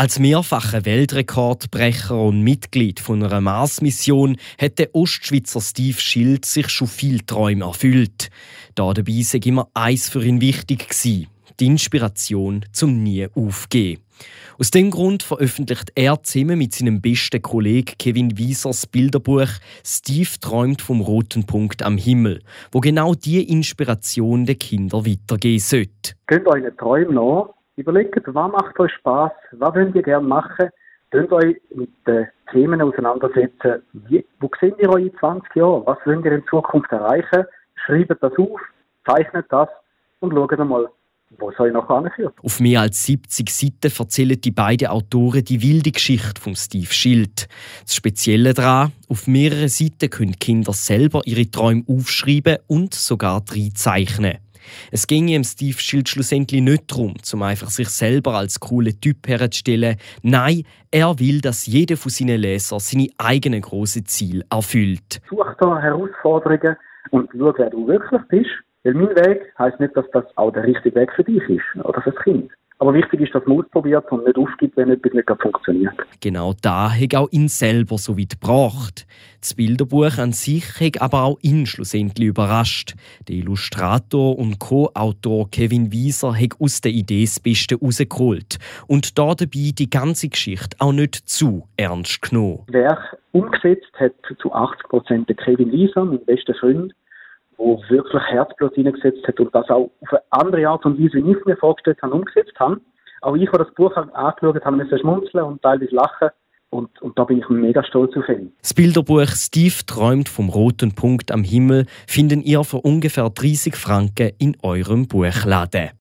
Als mehrfacher Weltrekordbrecher und Mitglied von einer Mars-Mission hat der Ostschweizer Steve Schild sich schon viele Träume erfüllt. Dabei sei immer eins für ihn wichtig gewesen: die Inspiration zum nie aufgeben. Aus dem Grund veröffentlicht er zusammen mit seinem besten Kollegen Kevin Wieser das Bilderbuch «Steve träumt vom roten Punkt am Himmel», wo genau diese Inspiration den Kindern weitergeben sollte. Könnt euren Träumen nach. Überlegt, was macht euch Spass, was wollt ihr gerne machen. Könnt euch mit den Themen auseinandersetzen. Wo seht ihr euch in 20 Jahren? Was wollt ihr in Zukunft erreichen? Schreibt das auf, zeichnet das und schaut einmal, wo es euch noch anführt. Auf mehr als 70 Seiten erzählen die beiden Autoren die wilde Geschichte von Steve Schild. Das Spezielle daran: auf mehreren Seiten können Kinder selber ihre Träume aufschreiben und sogar zeichnen. Es ginge dem Steve Schild schlussendlich nicht darum, einfach sich selber als cooler Typ herzustellen. Nein, er will, dass jeder von seinen Lesern seine eigenen grossen Ziele erfüllt. Such da Herausforderungen und schau, wer du wirklich bist. Weil mein Weg heisst nicht, dass das auch der richtige Weg für dich ist oder für das Kind. Aber wichtig ist, dass man ausprobiert und nicht aufgibt, wenn etwas nicht funktioniert. Genau da hat auch ihn selber so weit gebracht. Das Bilderbuch an sich hat aber auch ihn schlussendlich überrascht. Der Illustrator und Co-Autor Kevin Wieser hat aus der Idee das Beste rausgeholt und dabei die ganze Geschichte auch nicht zu ernst genommen. Das Werk umgesetzt hat zu 80% der Kevin Wieser, mein bester Freund, der wirklich Herzblut hineingesetzt hat und das auch auf eine andere Art und Weise, wie ich es mir vorgestellt habe, umgesetzt habe. Auch ich, der das Buch angeschaut habe, musste schmunzeln und teilweise lachen. Und da bin ich mega stolz auf ihn. Das Bilderbuch «Steve träumt vom roten Punkt am Himmel» finden ihr für ungefähr 30 Franken in eurem Buchladen.